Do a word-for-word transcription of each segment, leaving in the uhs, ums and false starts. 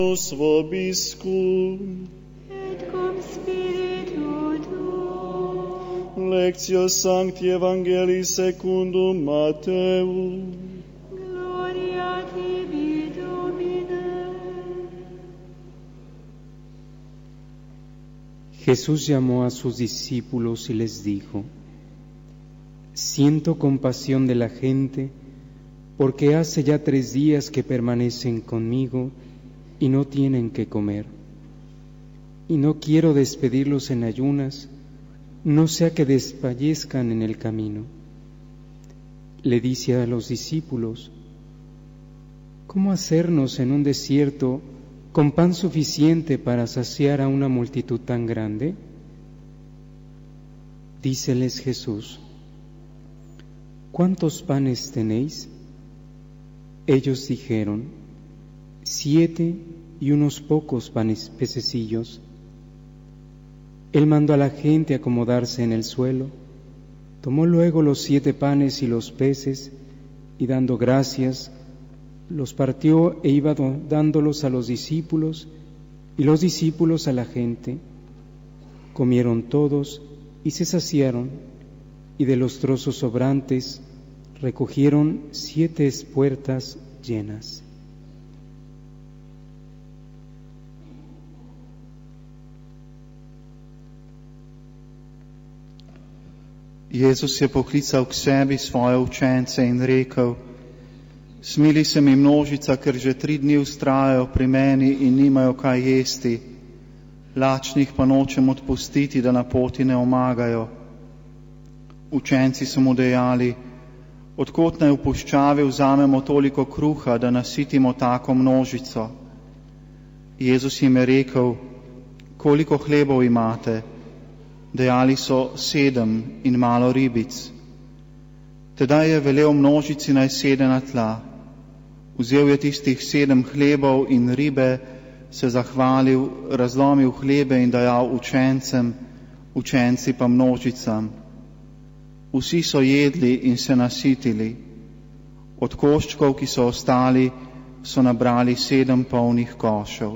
vobiscum, et cum spiritu tuo. Lectio Sancti Evangelii secundum Mateum. Gloria tibi, Domine. Jesús llamó a sus discípulos y les dijo: Siento compasión de la gente, porque hace ya tres días que permanecen conmigo y no tienen que comer. Y no quiero despedirlos en ayunas, no sea que desfallezcan en el camino. Le dice a los discípulos: ¿Cómo hacernos en un desierto con pan suficiente para saciar a una multitud tan grande? Díceles Jesús: ¿Cuántos panes tenéis? Ellos dijeron: Siete y unos pocos panes pececillos. Él mandó a la gente acomodarse en el suelo, tomó luego los siete panes y los peces, y dando gracias, los partió e iba dándolos a los discípulos, y los discípulos a la gente. Comieron todos y se saciaron, y de los trozos sobrantes recogieron siete espuertas llenas. Jezus je poklical k sebi svoje učence in rekel: Smili se mi množica, ker že tri dni vztrajajo pri meni in nimajo kaj jesti. Lačnih pa nočem odpustiti, da na poti ne omagajo. Učenci so mu dejali: Od kod naj v puščavi vzamemo toliko kruha, da nasitimo tako množico? Jezus jim je rekel: Koliko hlebov imate? Dejali so: sedem in malo ribic. Tedaj je velel množici, naj sede na tla. Vzel je tistih sedem hlebov in ribe, se zahvalil, razlomil hlebe in dajal učencem, učenci pa množicam. Vsi so jedli in se nasitili. Od koščkov, ki so ostali, so nabrali sedem polnih košev.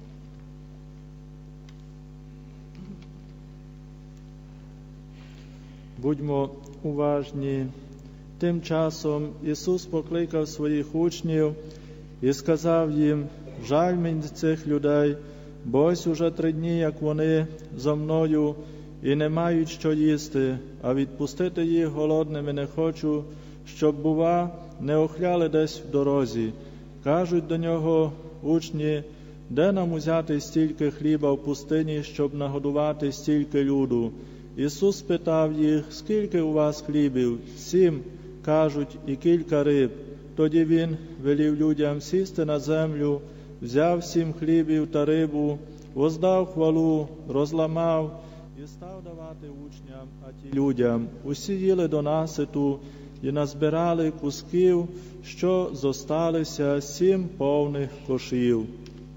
Будьмо уважні. Тим часом Ісус покликав своїх учнів і сказав їм: жаль мені цих людей, бо ось уже три дні, як вони зо мною, і не мають що їсти, а відпустити їх голодними не хочу, щоб, бува, не охляли десь в дорозі. Кажуть до нього учні: де нам узяти стільки хліба в пустині, щоб нагодувати стільки люду? Ісус питав їх: скільки у вас хлібів? Сім, кажуть, і кілька риб. Тоді Він велів людям сісти на землю, взяв сім хлібів та рибу, воздав хвалу, розламав і став давати учням, а ті людям. Усі їли до наситу і назбирали кусків, що зосталися, сім повних кошів.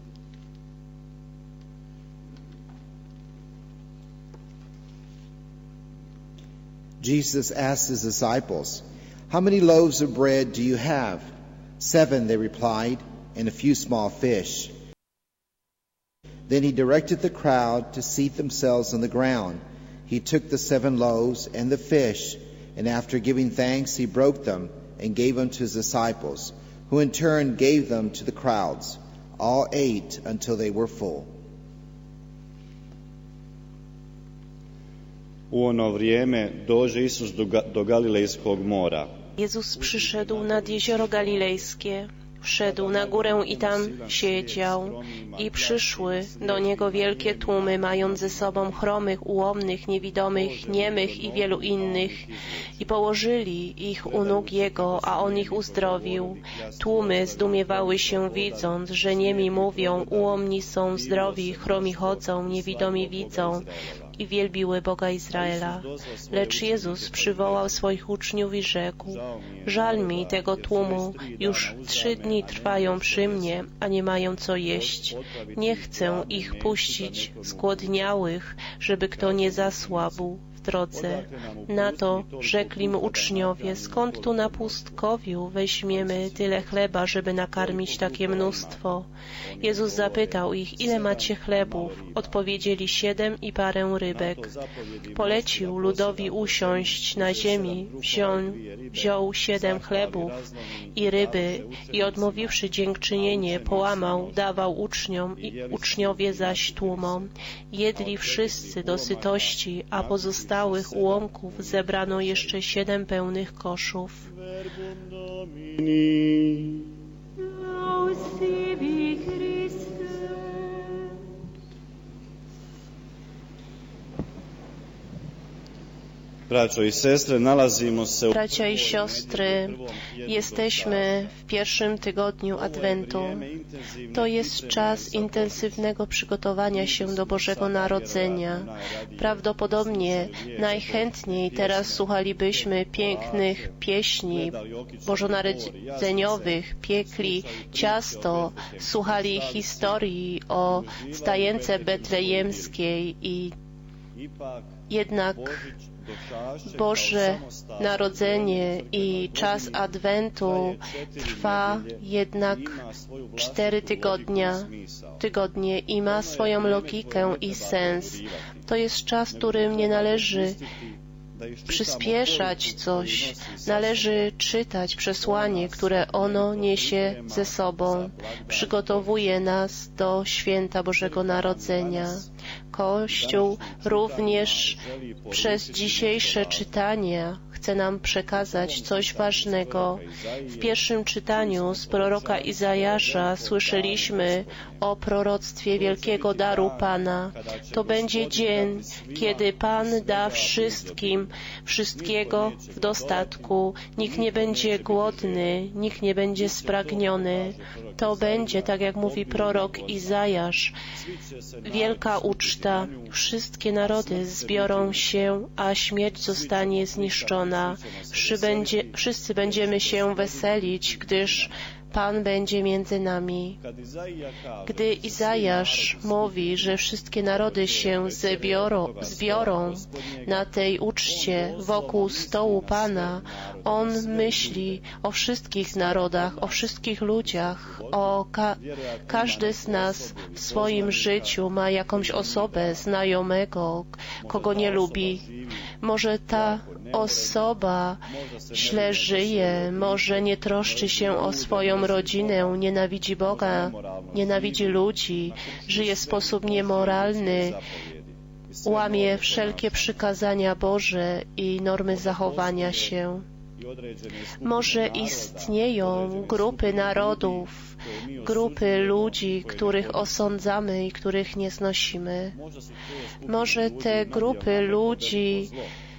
Jesus asked his disciples, How many loaves of bread do you have? Seven, they replied, and a few small fish. Then he directed the crowd to seat themselves on the ground. He took the seven loaves and the fish, and after giving thanks, he broke them and gave them to his disciples, who in turn gave them to the crowds. All ate until they were full. U ono vrijeme dođe Isus do, do Galilejskog mora. Jezus przyszedł nad jezioro Galilejskie, wszedł na górę i tam siedział. I przyszły do Niego wielkie tłumy, mając ze sobą chromych, ułomnych, niewidomych, niemych i wielu innych. I położyli ich u nóg Jego, a On ich uzdrowił. Tłumy zdumiewały się, widząc, że niemi mówią, ułomni są zdrowi, chromi chodzą, niewidomi widzą. I wielbiły Boga Izraela. Lecz Jezus przywołał swoich uczniów i rzekł: żal mi tego tłumu, już trzy dni trwają przy mnie, a nie mają co jeść. Nie chcę ich puścić zgłodniałych, żeby kto nie zasłabł. drodze. Na to rzekli mu uczniowie: skąd tu na pustkowiu weźmiemy tyle chleba, żeby nakarmić takie mnóstwo? Jezus zapytał ich: ile macie chlebów? Odpowiedzieli: siedem i parę rybek. Polecił ludowi usiąść na ziemi, wziął, wziął siedem chlebów i ryby i odmówiwszy dziękczynienie, połamał, dawał uczniom, i uczniowie zaś tłumom. Jedli wszyscy do sytości, a pozostałych ułomków zebrano jeszcze siedem pełnych koszów. Laus tibi, Christe. Braćo i sestre, nalazimo se u... Bracia i siostry, jesteśmy w pierwszym tygodniu Adwentu. To jest czas intensywnego przygotowania się do Bożego Narodzenia. Prawdopodobnie najchętniej teraz słuchalibyśmy pięknych pieśni bożonarodzeniowych, piekli ciasto, słuchali historii o stajence betlejemskiej i jednak Boże Narodzenie i czas Adwentu trwa jednak cztery tygodnia, tygodnie i ma swoją logikę i sens. To jest czas, w którym nie należy przyspieszać coś, należy czytać przesłanie, które ono niesie ze sobą. Przygotowuje nas do święta Bożego Narodzenia. Kościół również przez dzisiejsze czytania chce nam przekazać coś ważnego. W pierwszym czytaniu z proroka Izajasza słyszeliśmy o proroctwie wielkiego daru Pana. To będzie dzień, kiedy Pan da wszystkim wszystkiego w dostatku. Nikt nie będzie głodny, nikt nie będzie spragniony. To będzie, tak jak mówi prorok Izajasz, wielka uczta. Wszystkie narody zbiorą się, a śmierć zostanie zniszczona. Wszyscy będziemy się weselić, gdyż Pan będzie między nami. Gdy Izajasz mówi, że wszystkie narody się zbiorą, zbiorą na tej uczcie wokół stołu Pana, on myśli o wszystkich narodach, o wszystkich ludziach, o ka każdy z nas w swoim życiu ma jakąś osobę znajomego, kogo nie lubi. Może ta osoba źle żyje, może nie troszczy się o swoją rodzinę, nienawidzi Boga, nienawidzi ludzi, żyje w sposób niemoralny, łamie wszelkie przykazania Boże i normy zachowania się. Może istnieją grupy narodów, grupy ludzi, których osądzamy i których nie znosimy. Może te grupy ludzi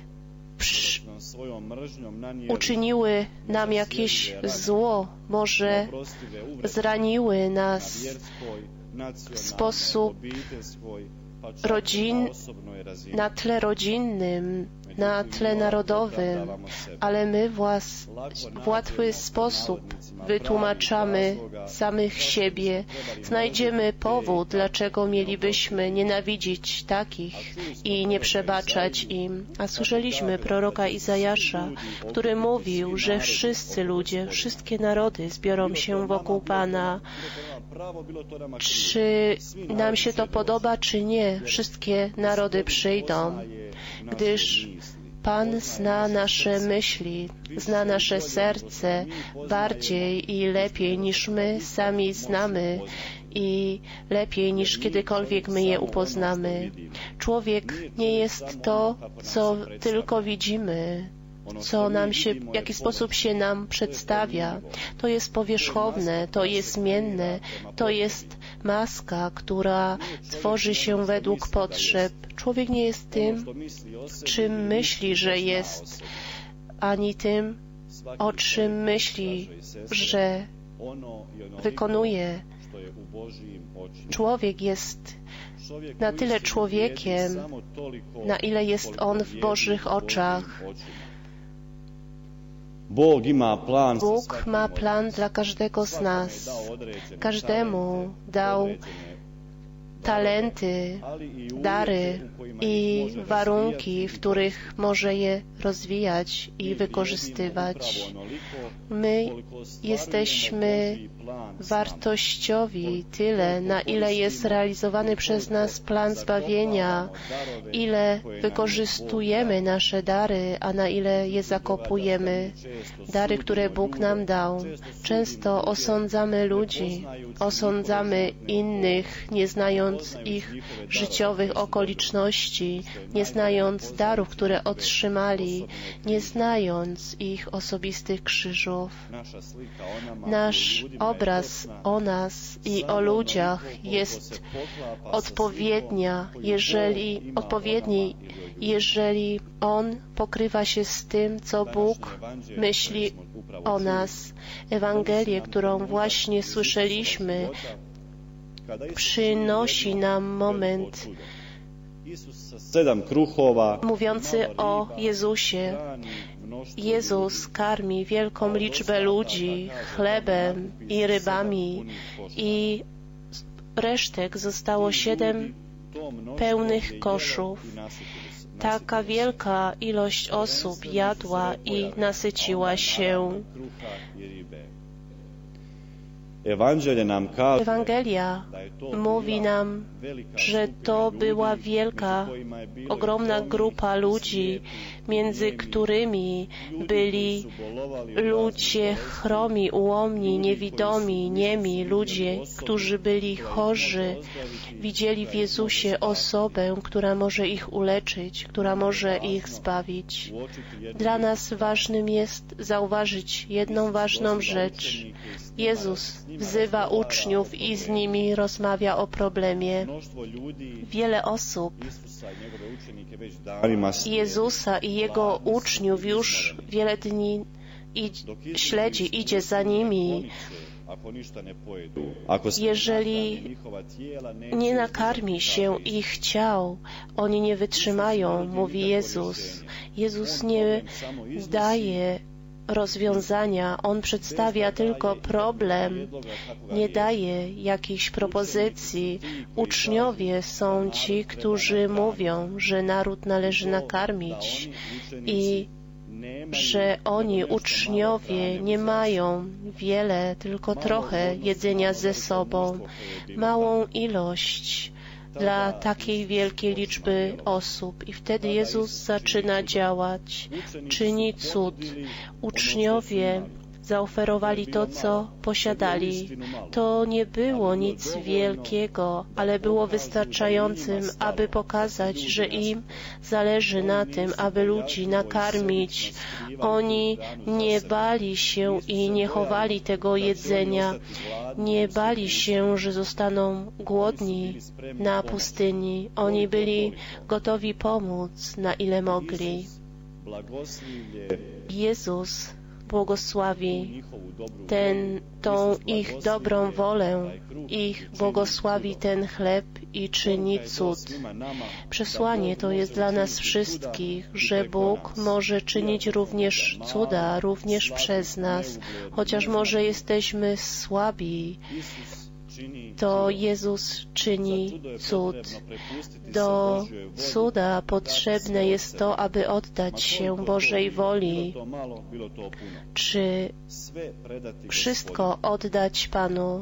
uczyniły nam jakieś zło, może zraniły nas w sposób rodzin, na tle rodzinnym, na tle narodowym, ale my włas, w łatwy sposób wytłumaczamy samych siebie. Znajdziemy powód, dlaczego mielibyśmy nienawidzić takich i nie przebaczać im. A słyszeliśmy proroka Izajasza, który mówił, że wszyscy ludzie, wszystkie narody zbiorą się wokół Pana. Czy nam się to podoba, czy nie, wszystkie narody przyjdą, gdyż Pan zna nasze myśli, zna nasze serce bardziej i lepiej niż my sami znamy i lepiej niż kiedykolwiek my je upoznamy. Człowiek nie jest to, co tylko widzimy, co nam się, w jaki sposób się nam przedstawia. To jest powierzchowne, to jest zmienne, to jest maska, która tworzy się według potrzeb. Człowiek nie jest tym, czym myśli, że jest, ani tym, o czym myśli, że wykonuje. Człowiek jest na tyle człowiekiem, na ile jest on w Bożych oczach. Bóg ma plan, Bóg ma plan dla każdego z nas. Każdemu dał talenty, dary i warunki, w których może je rozwijać i wykorzystywać. My jesteśmy wartościowi tyle, na ile jest realizowany przez nas plan zbawienia, ile wykorzystujemy nasze dary, a na ile je zakopujemy. Dary, które Bóg nam dał. Często osądzamy ludzi, osądzamy innych, nie znając ich życiowych okoliczności, nie znając darów, które otrzymali, nie znając ich osobistych krzyżów. Nasz obraz o nas i o ludziach jest odpowiednia, jeżeli, odpowiedni, jeżeli on pokrywa się z tym, co Bóg myśli o nas. Ewangelię, którą właśnie słyszeliśmy, przynosi nam moment mówiący o Jezusie. Jezus karmi wielką liczbę ludzi chlebem i rybami i resztek zostało siedem pełnych koszów. Taka wielka ilość osób jadła i nasyciła się. Ewangelia mówi nam, że to była wielka, ogromna grupa ludzi, między którymi byli ludzie chromi, ułomni, niewidomi, niemi, ludzie, którzy byli chorzy. Widzieli w Jezusie osobę, która może ich uleczyć, która może ich zbawić. Dla nas ważnym jest zauważyć jedną ważną rzecz. Jezus wzywa uczniów i z nimi rozmawia o problemie. Wiele osób Jezusa i Jego uczniów już wiele dni śledzi, idzie za nimi. Jeżeli nie nakarmi się ich ciał, oni nie wytrzymają, mówi Jezus. Jezus nie daje rozwiązania. On przedstawia tylko problem, nie daje jakiejś propozycji. Uczniowie są ci, którzy mówią, że naród należy nakarmić i że oni, uczniowie, nie mają wiele, tylko trochę jedzenia ze sobą, małą ilość dla takiej wielkiej liczby osób. I wtedy Jezus zaczyna działać, czyni cud. Uczniowie zaoferowali to, co posiadali. To nie było nic wielkiego, ale było wystarczającym, aby pokazać, że im zależy na tym, aby ludzi nakarmić. Oni nie bali się i nie chowali tego jedzenia. Nie bali się, że zostaną głodni na pustyni. Oni byli gotowi pomóc, na ile mogli. Jezus błogosławi ten, tą ich dobrą wolę, ich błogosławi ten chleb i czyni cud. Przesłanie to jest dla nas wszystkich, że Bóg może czynić również cuda, również przez nas, chociaż może jesteśmy słabi, to Jezus czyni cud. Do cuda potrzebne jest to, aby oddać się Bożej woli. Czy wszystko oddać Panu?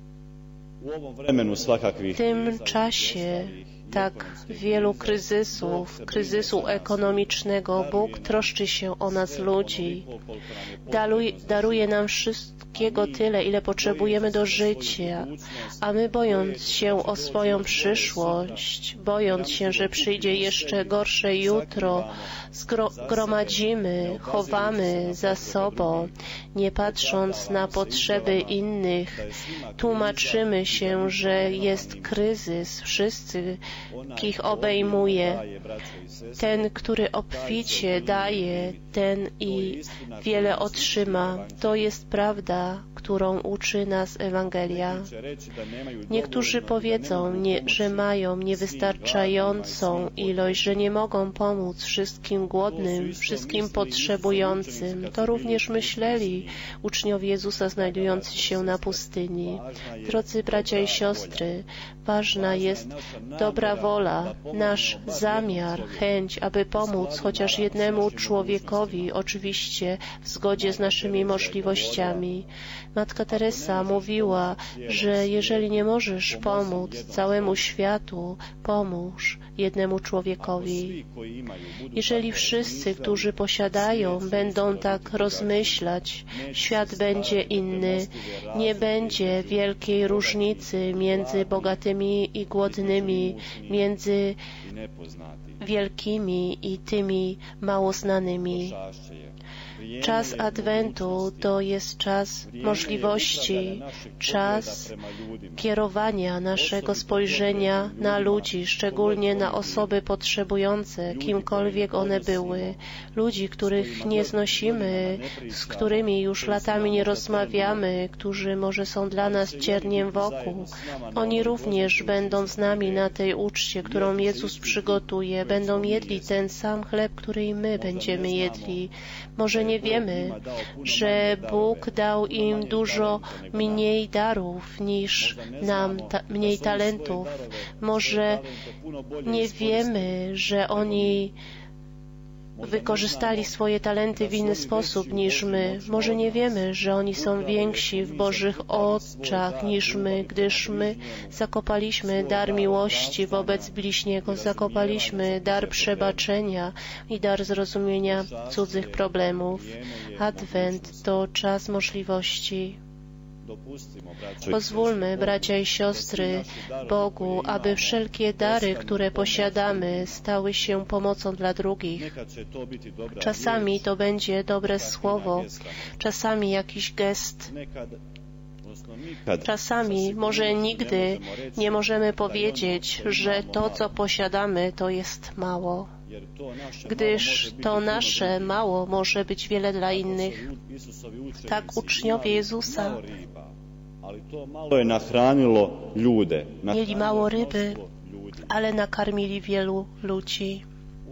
W tym czasie tak wielu kryzysów, kryzysu ekonomicznego, Bóg troszczy się o nas ludzi. Daruje, daruje nam wszystkiego tyle, ile potrzebujemy do życia, a my, bojąc się o swoją przyszłość, bojąc się, że przyjdzie jeszcze gorsze jutro, zgromadzimy, chowamy za sobą, nie patrząc na potrzeby innych, tłumaczymy się, że jest kryzys, wszyscy ich obejmuje. Ten, który obficie daje, ten i wiele otrzyma. To jest prawda, którą uczy nas Ewangelia. Niektórzy powiedzą, nie, że mają niewystarczającą ilość, że nie mogą pomóc wszystkim głodnym, wszystkim potrzebującym. To również myśleli uczniowie Jezusa znajdujący się na pustyni. Drodzy bracia i siostry, ważna jest dobra wola, nasz zamiar, chęć, aby pomóc chociaż jednemu człowiekowi, oczywiście w zgodzie z naszymi możliwościami. Matka Teresa mówiła, że jeżeli nie możesz pomóc całemu światu, pomóż jednemu człowiekowi. Jeżeli wszyscy, którzy posiadają, będą tak rozmyślać, świat będzie inny, nie będzie wielkiej różnicy między bogatymi i głodnymi, między wielkimi i tymi mało znanymi. Czas Adwentu to jest czas możliwości, czas kierowania naszego spojrzenia na ludzi, szczególnie na osoby potrzebujące, kimkolwiek one były. Ludzi, których nie znosimy, z którymi już latami nie rozmawiamy, którzy może są dla nas cierniem wokół. Oni również będą z nami na tej uczcie, którą Jezus przygotuje. Będą jedli ten sam chleb, który i my będziemy jedli. Może nie wiemy, że Bóg dał im dużo mniej darów niż nam, ta, mniej talentów. Może nie wiemy, że oni wykorzystali swoje talenty w inny sposób niż my. Może nie wiemy, że oni są więksi w Bożych oczach niż my, gdyż my zakopaliśmy dar miłości wobec bliźniego, zakopaliśmy dar przebaczenia i dar zrozumienia cudzych problemów. Adwent to czas możliwości. Pozwólmy, bracia i siostry, Bogu, aby wszelkie dary, które posiadamy, stały się pomocą dla drugich. Czasami to będzie dobre słowo, czasami jakiś gest. Czasami, może nigdy, nie możemy powiedzieć, że to, co posiadamy, to jest mało, gdyż to nasze mało może być wiele dla innych. Tak uczniowie Jezusa mieli mało ryby, ale nakarmili wielu ludzi.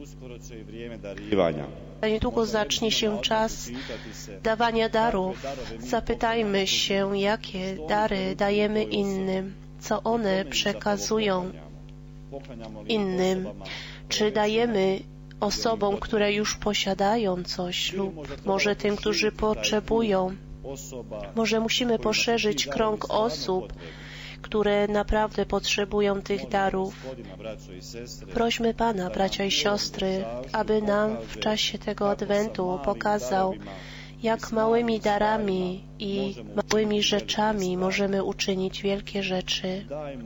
Za niedługo zacznie się czas dawania darów. Zapytajmy się, jakie dary dajemy innym, co one przekazują innym. Czy dajemy osobom, które już posiadają coś, lub może tym, którzy potrzebują. Może musimy poszerzyć krąg osób, które naprawdę potrzebują tych darów. Prośmy Pana, bracia i siostry, aby nam w czasie tego Adwentu pokazał, jak małymi darami i małymi rzeczami możemy uczynić wielkie rzeczy.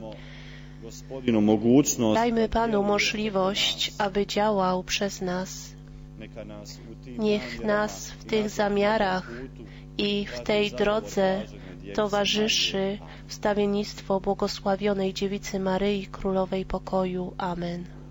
Dajmy Panu możliwość, aby działał przez nas. Niech nas w tych zamiarach i w tej drodze towarzyszy wstawiennictwo błogosławionej Dziewicy Maryi, Królowej Pokoju. Amen.